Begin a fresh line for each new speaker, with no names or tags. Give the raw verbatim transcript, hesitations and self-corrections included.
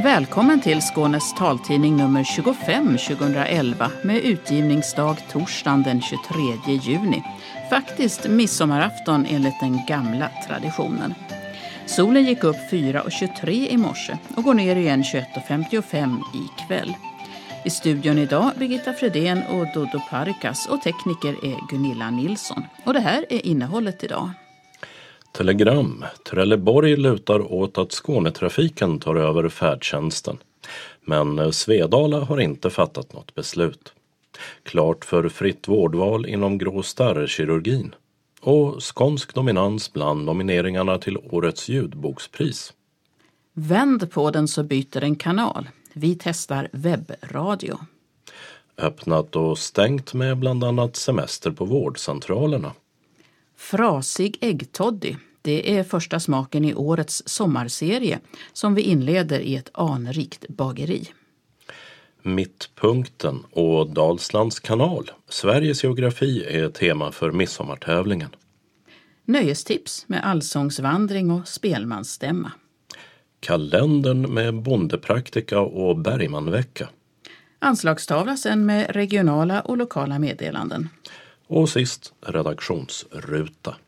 Välkommen till Skånes taltidning nummer tjugofem tjugoelva med utgivningsdag torsdagen den tjugotredje juni. Faktiskt midsommarafton enligt den gamla traditionen. Solen gick upp fyra och tjugotre i morse och går ner igen tjugoett och femtiofem ikväll. I studion idag Birgitta Fredén och Dodo Parikas och tekniker är Gunilla Nilsson. Och det här är innehållet idag.
Telegram. Trelleborg lutar åt att Skånetrafiken tar över färdtjänsten. Men Svedala har inte fattat något beslut. Klart för fritt vårdval inom gråstarrkirurgin. Och skånsk dominans bland nomineringarna till årets ljudbokspris.
Vänd på den så byter en kanal. Vi testar webbradio.
Öppnat och stängt med bland annat semester på vårdcentralerna.
Frasig äggtoddy. Det är första smaken i årets sommarserie som vi inleder i ett anrikt bageri.
Mittpunkten och Dalslands kanal. Sveriges geografi är tema för midsommartävlingen.
Nöjestips med allsångsvandring och spelmansstämma.
Kalendern med bondepraktika och Bergmanvecka.
Anslagstavla sen med regionala och lokala meddelanden.
Och sist redaktionsruta.